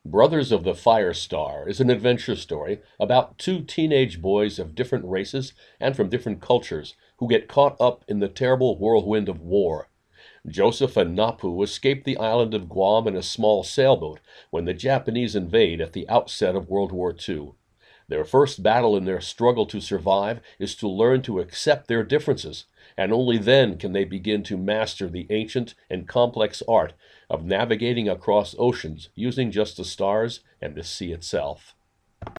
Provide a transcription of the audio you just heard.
Brothers of the Fire Star is an adventure story about two teenage boys of different races and from different cultures who get caught up in the terrible whirlwind of war. Joseph and Napu escape the island of Guam in a small sailboat when the Japanese invade at the outset of World War II. Their first battle in their struggle to survive is to learn to accept their differences, and only then can they begin to master the ancient and complex art of navigating across oceans using just the stars and the sea itself.